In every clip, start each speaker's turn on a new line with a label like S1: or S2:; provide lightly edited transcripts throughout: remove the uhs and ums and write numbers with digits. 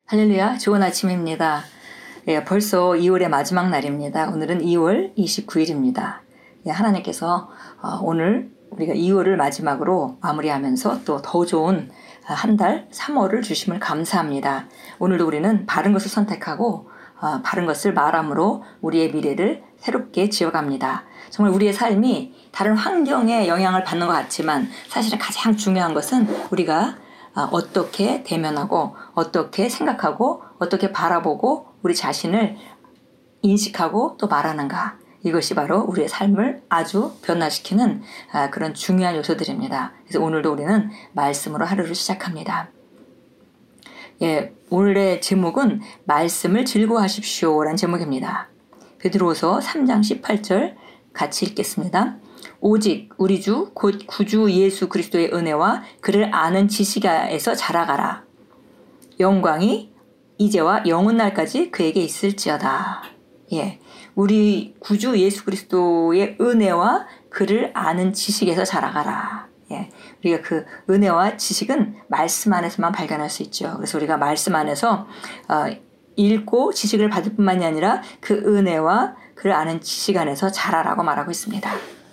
S1: 할렐루야, 좋은 아침입니다. 예, 벌써 2월의 마지막 날입니다. 오늘은 2월 29일입니다. 예, 하나님께서 오늘 우리가 2월을 마지막으로 마무리하면서 또 더 좋은 한 달 3월을 주심을 감사합니다. 오늘도 우리는 바른 것을 선택하고 바른 것을 말함으로 우리의 미래를 새롭게 지어갑니다. 정말 우리의 삶이 다른 환경에 영향을 받는 것 같지만 사실은 가장 중요한 것은 우리가 어떻게 대면하고 어떻게 생각하고 어떻게 바라보고 우리 자신을 인식하고 또 말하는가, 이것이 바로 우리의 삶을 아주 변화시키는 그런 중요한 요소들입니다. 그래서 오늘도 우리는 말씀으로 하루를 시작합니다. 예, 오늘의 제목은 말씀을 즐거워하십시오 라는 제목입니다. 베드로후서 3장 18절 같이 읽겠습니다. 오직 우리 주 곧 구주 예수 그리스도의 은혜와 그를 아는 지식에서 자라가라. 영광이 이제와 영혼날까지 그에게 있을지어다. 예, 우리 구주 예수 그리스도의 은혜와 그를 아는 지식에서 자라가라. 예, 우리가 그 은혜와 지식은 말씀 안에서만 발견할 수 있죠. 그래서 우리가 말씀 안에서 읽고 지식을 받을 뿐만이 아니라 그 은혜와 그를 아는 지식 안에서 자라라고 말하고 있습니다.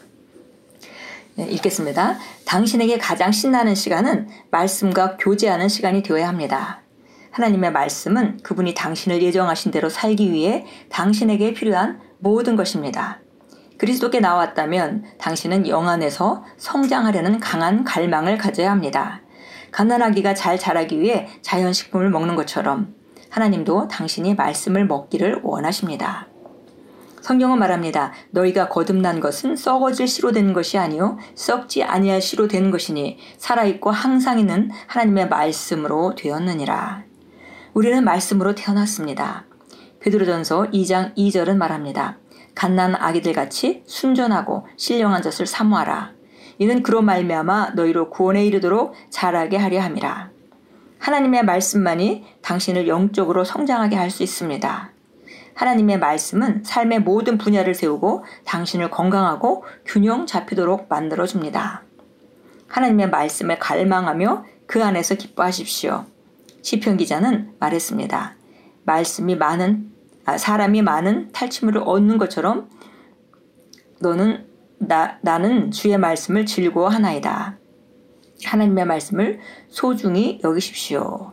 S1: 네, 읽겠습니다. 당신에게 가장 신나는 시간은 말씀과 교제하는 시간이 되어야 합니다. 하나님의 말씀은 그분이 당신을 예정하신 대로 살기 위해 당신에게 필요한 모든 것입니다. 그리스도께 나왔다면 당신은 영 안에서 성장하려는 강한 갈망을 가져야 합니다. 가난아기가 잘 자라기 위해 자연식품을 먹는 것처럼 하나님도 당신이 말씀을 먹기를 원하십니다. 성경은 말합니다. 너희가 거듭난 것은 썩어질 씨로 된 것이 아니요 썩지 아니할 씨로 된 것이니 살아있고 항상 있는 하나님의 말씀으로 되었느니라. 우리는 말씀으로 태어났습니다. 베드로전서 2장 2절은 말합니다. 갓난 아기들같이 순전하고 신령한 젖을 사모하라. 이는 그로 말미암아 너희로 구원에 이르도록 자라게 하려 함이라. 하나님의 말씀만이 당신을 영적으로 성장하게 할 수 있습니다. 하나님의 말씀은 삶의 모든 분야를 세우고 당신을 건강하고 균형 잡히도록 만들어줍니다. 하나님의 말씀에 갈망하며 그 안에서 기뻐하십시오. 시편 기자는 말했습니다. 사람이 많은 탈취물을 얻는 것처럼 나는 주의 말씀을 즐거워하나이다. 하나님의 말씀을 소중히 여기십시오.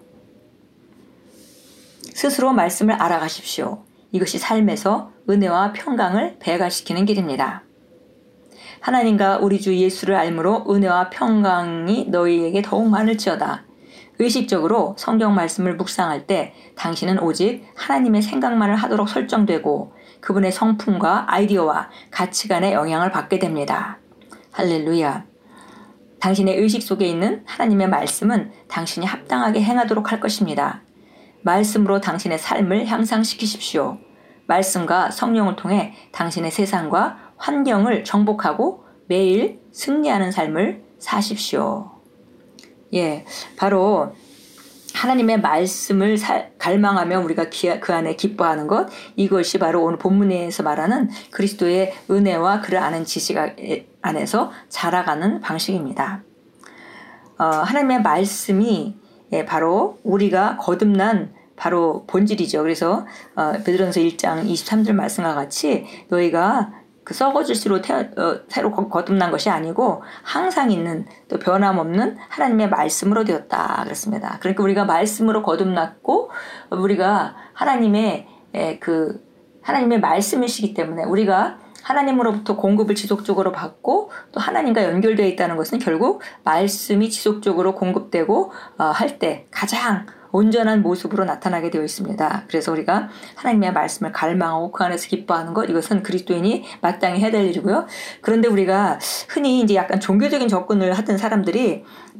S1: 스스로 말씀을 알아가십시오. 이것이 삶에서 은혜와 평강을 배가시키는 길입니다. 하나님과 우리 주 예수를 알므로 은혜와 평강이 너희에게 더욱 많을지어다. 의식적으로 성경 말씀을 묵상할 때 당신은 오직 하나님의 생각만을 하도록 설정되고 그분의 성품과 아이디어와 가치관의 영향을 받게 됩니다. 할렐루야. 당신의 의식 속에 있는 하나님의 말씀은 당신이 합당하게 행하도록 할 것입니다. 말씀으로 당신의 삶을 향상시키십시오. 말씀과 성령을 통해 당신의 세상과 환경을 정복하고 매일 승리하는 삶을 사십시오. 예, 바로 하나님의 말씀을 갈망하며 우리가 그 안에 기뻐하는 것, 이것이 바로 오늘 본문에서 말하는 그리스도의 은혜와 그를 아는 지식 안에서 자라가는 방식입니다. 하나님의 말씀이 바로 우리가 거듭난 바로 본질이죠. 그래서 베드로전서 1장 23절 말씀과 같이 너희가 그 썩어질 씨로 새로 거듭난 것이 아니고 항상 있는 또 변함없는 하나님의 말씀으로 되었다 그랬습니다. 그러니까 우리가 말씀으로 거듭났고 우리가 하나님의 말씀이시기 때문에 우리가 하나님으로부터 공급을 지속적으로 받고 또 하나님과 연결되어 있다는 것은 결국 말씀이 지속적으로 공급되고 할 때 가장 온전한 모습으로 나타나게 되어 있습니다. 그래서 우리가 하나님의 말씀을 갈망하고 그 안에서 기뻐하는 것, 이것은 그리스도인이 마땅히 해야 될 일이고요. 그런데 우리가 흔히 이제 약간 종교적인 접근을 하던 사람들이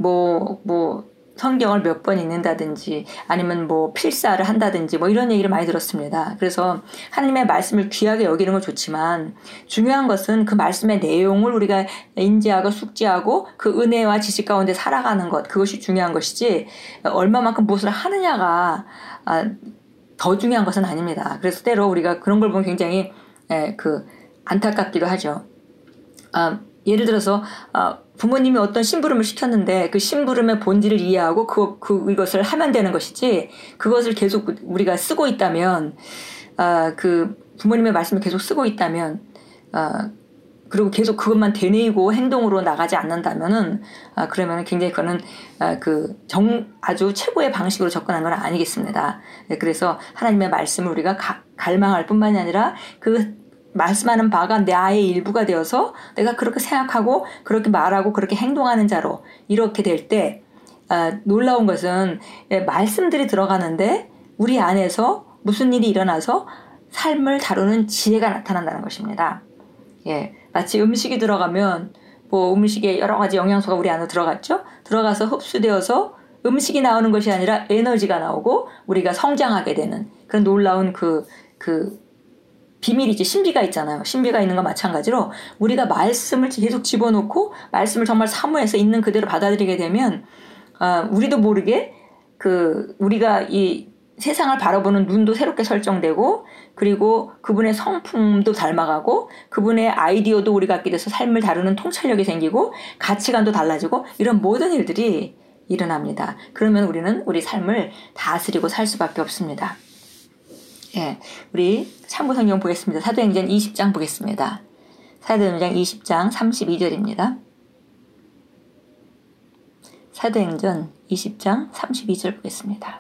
S1: 성경을 몇 번 읽는다든지 아니면 필사를 한다든지 이런 얘기를 많이 들었습니다. 그래서 하나님의 말씀을 귀하게 여기는 건 좋지만 중요한 것은 그 말씀의 내용을 우리가 인지하고 숙지하고 그 은혜와 지식 가운데 살아가는 것, 그것이 중요한 것이지 얼마만큼 무엇을 하느냐가 더 중요한 것은 아닙니다. 그래서 때로 우리가 그런 걸 보면 굉장히 안타깝기도 하죠. 예를 들어서 부모님이 어떤 심부름을 시켰는데 그 심부름의 본질을 이해하고 이것을 하면 되는 것이지, 그것을 계속 우리가 쓰고 있다면, 그 부모님의 말씀을 계속 쓰고 있다면, 그리고 계속 그것만 되뇌이고 행동으로 나가지 않는다면은, 그러면은 굉장히 그거는, 아주 최고의 방식으로 접근하는 건 아니겠습니다. 네, 그래서 하나님의 말씀을 우리가 갈망할 뿐만이 아니라 그 말씀하는 바가 나의 일부가 되어서 내가 그렇게 생각하고 그렇게 말하고 그렇게 행동하는 자로 이렇게 될 때, 놀라운 것은 말씀들이 들어가는데 우리 안에서 무슨 일이 일어나서 삶을 다루는 지혜가 나타난다는 것입니다. 예, 마치 음식이 들어가면 음식에 여러 가지 영양소가 우리 안으로 들어갔죠. 들어가서 흡수되어서 음식이 나오는 것이 아니라 에너지가 나오고 우리가 성장하게 되는 그런 놀라운 그 비밀이지, 신비가 있잖아요. 신비가 있는 거 마찬가지로 우리가 말씀을 계속 집어넣고 말씀을 정말 사모해서 있는 그대로 받아들이게 되면, 우리도 모르게 우리가 이 세상을 바라보는 눈도 새롭게 설정되고, 그리고 그분의 성품도 닮아가고, 그분의 아이디어도 우리가 갖게 돼서 삶을 다루는 통찰력이 생기고, 가치관도 달라지고, 이런 모든 일들이 일어납니다. 그러면 우리는 우리 삶을 다스리고 살 수밖에 없습니다. 예, 우리 참고성경 보겠습니다. 사도행전 20장 보겠습니다. 사도행전 20장 32절입니다. 사도행전 20장 32절 보겠습니다.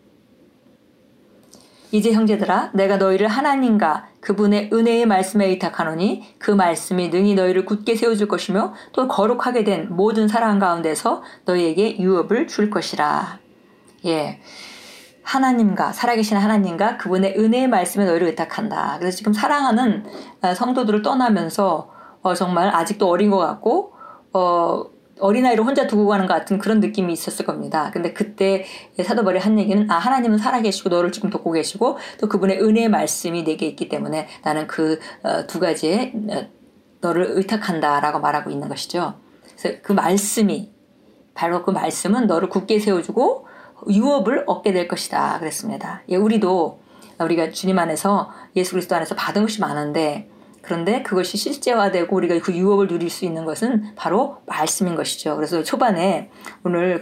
S1: 이제 형제들아, 내가 너희를 하나님과 그분의 은혜의 말씀에 의탁하노니 그 말씀이 능히 너희를 굳게 세워줄 것이며 또 거룩하게 된 모든 사랑 가운데서 너희에게 유업을 줄 것이라. 예, 하나님과, 살아계신 하나님과 그분의 은혜의 말씀에 너희를 의탁한다. 그래서 지금 사랑하는 성도들을 떠나면서 정말 아직도 어린 것 같고 어린아이를 혼자 두고 가는 것 같은 그런 느낌이 있었을 겁니다. 근데 그때 사도 바울이 한 얘기는, 하나님은 살아계시고 너를 지금 돕고 계시고 또 그분의 은혜의 말씀이 내게 있기 때문에 나는 그 두 가지에 너를 의탁한다라고 말하고 있는 것이죠. 그래서 그 말씀이, 바로 그 말씀은 너를 굳게 세워주고 유업을 얻게 될 것이다 그랬습니다. 예, 우리가 주님 안에서, 예수 그리스도 안에서 받은 것이 많은데, 그런데 그것이 실제화되고 우리가 그 유업을 누릴 수 있는 것은 바로 말씀인 것이죠. 그래서 초반에, 오늘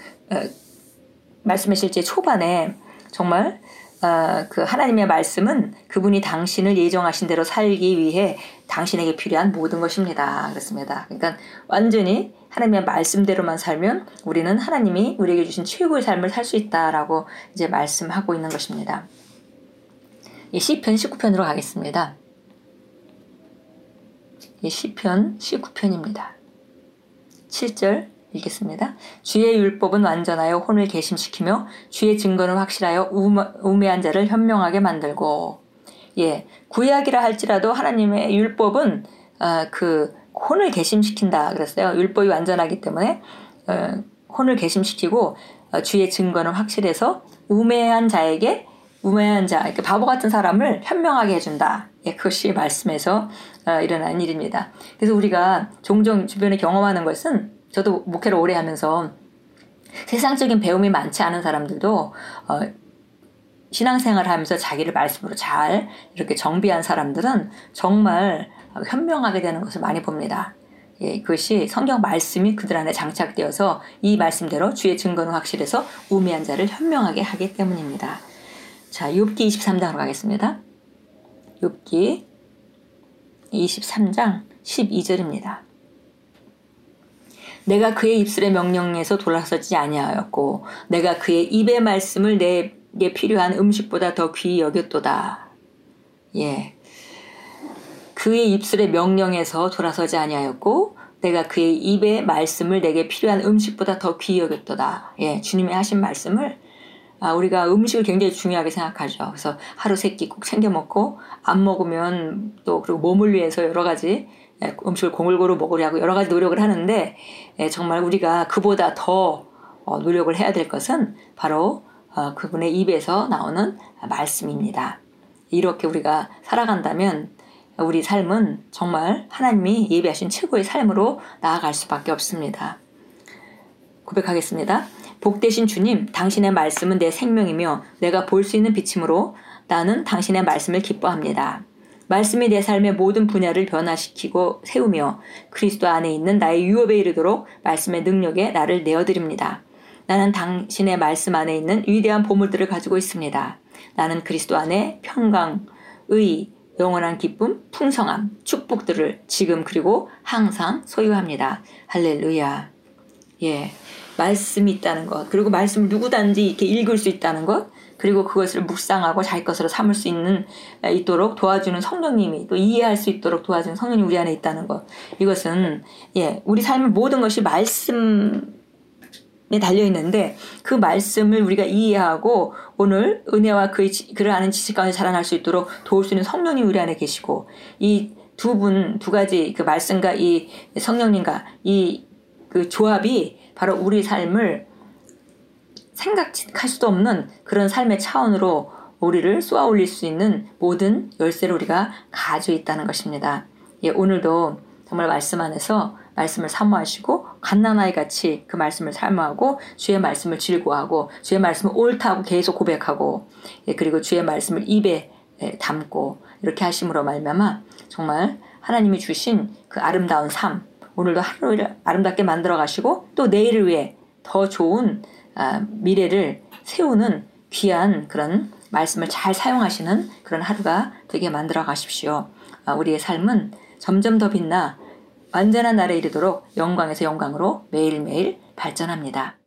S1: 말씀의 실제 초반에 정말 하나님의 말씀은 그분이 당신을 예정하신 대로 살기 위해 당신에게 필요한 모든 것입니다. 그렇습니다. 그러니까 완전히 하나님의 말씀대로만 살면 우리는 하나님이 우리에게 주신 최고의 삶을 살 수 있다라고 이제 말씀하고 있는 것입니다. 시편 19편으로 가겠습니다. 시편 19편입니다. 7절 읽겠습니다. 주의 율법은 완전하여 혼을 개심시키며 주의 증거는 확실하여 우매한 자를 현명하게 만들고. 예, 구약이라 할지라도 하나님의 율법은 혼을 개심시킨다 그랬어요. 율법이 완전하기 때문에 혼을 개심시키고 주의 증거는 확실해서 우매한 자, 이렇게 바보 같은 사람을 현명하게 해준다. 예, 그것이 말씀에서 일어난 일입니다. 그래서 우리가 종종 주변에 경험하는 것은, 저도 목회를 오래 하면서 세상적인 배움이 많지 않은 사람들도 신앙생활을 하면서 자기를 말씀으로 잘 이렇게 정비한 사람들은 정말 현명하게 되는 것을 많이 봅니다. 예, 그것이 성경 말씀이 그들 안에 장착되어서 이 말씀대로 주의 증거는 확실해서 우매한 자를 현명하게 하기 때문입니다. 자, 욥기 23장으로 가겠습니다. 욥기 23장 12절입니다. 내가 그의 입술의 명령에서 돌아서지 아니하였고 내가 그의 입의 말씀을 내게 필요한 음식보다 더 귀히 여겼도다. 예, 그의 입술의 명령에서 돌아서지 아니하였고 내가 그의 입의 말씀을 내게 필요한 음식보다 더 귀히 여겼도다. 예, 주님이 하신 말씀을, 우리가 음식을 굉장히 중요하게 생각하죠. 그래서 하루 세 끼 꼭 챙겨 먹고, 안 먹으면 또, 그리고 몸을 위해서 여러 가지 음식을 골고루 먹으려고 여러 가지 노력을 하는데, 정말 우리가 그보다 더 노력을 해야 될 것은 바로 그분의 입에서 나오는 말씀입니다. 이렇게 우리가 살아간다면 우리 삶은 정말 하나님이 예비하신 최고의 삶으로 나아갈 수밖에 없습니다. 고백하겠습니다. 복되신 주님, 당신의 말씀은 내 생명이며 내가 볼 수 있는 빛이므로 나는 당신의 말씀을 기뻐합니다. 말씀이 내 삶의 모든 분야를 변화시키고 세우며 그리스도 안에 있는 나의 유업에 이르도록 말씀의 능력에 나를 내어드립니다. 나는 당신의 말씀 안에 있는 위대한 보물들을 가지고 있습니다. 나는 그리스도 안에 평강, 의, 영원한 기쁨, 풍성함, 축복들을 지금 그리고 항상 소유합니다. 할렐루야. 예, 말씀이 있다는 것, 그리고 말씀을 누구든지 이렇게 읽을 수 있다는 것, 그리고 그것을 묵상하고 자기 것으로 삼을 수 있도록 도와주는 성령님이, 또 이해할 수 있도록 도와주는 성령님이 우리 안에 있다는 것. 이것은 우리 삶의 모든 것이 말씀에 달려 있는데, 그 말씀을 우리가 이해하고 오늘 은혜와 그를 아는 지식 가운데 자라날 수 있도록 도울 수 있는 성령님이 우리 안에 계시고, 이 두 가지 그 말씀과 이 성령님과 그 조합이 바로 우리 삶을 생각할 수도 없는 그런 삶의 차원으로 우리를 쏘아 올릴 수 있는 모든 열쇠를 우리가 가지고 있다는 것입니다. 오늘도 정말 말씀 안에서 말씀을 사모하시고 갓난아이 같이 그 말씀을 사모하고 주의 말씀을 즐거워하고 주의 말씀을 옳다고 계속 고백하고 그리고 주의 말씀을 입에 담고 이렇게 하심으로 말미암아 정말 하나님이 주신 그 아름다운 삶, 오늘도 하루를 아름답게 만들어 가시고 또 내일을 위해 더 좋은 미래를 세우는 귀한 그런 말씀을 잘 사용하시는 그런 하루가 되게 만들어 가십시오. 우리의 삶은 점점 더 빛나 완전한 날에 이르도록 영광에서 영광으로 매일매일 발전합니다.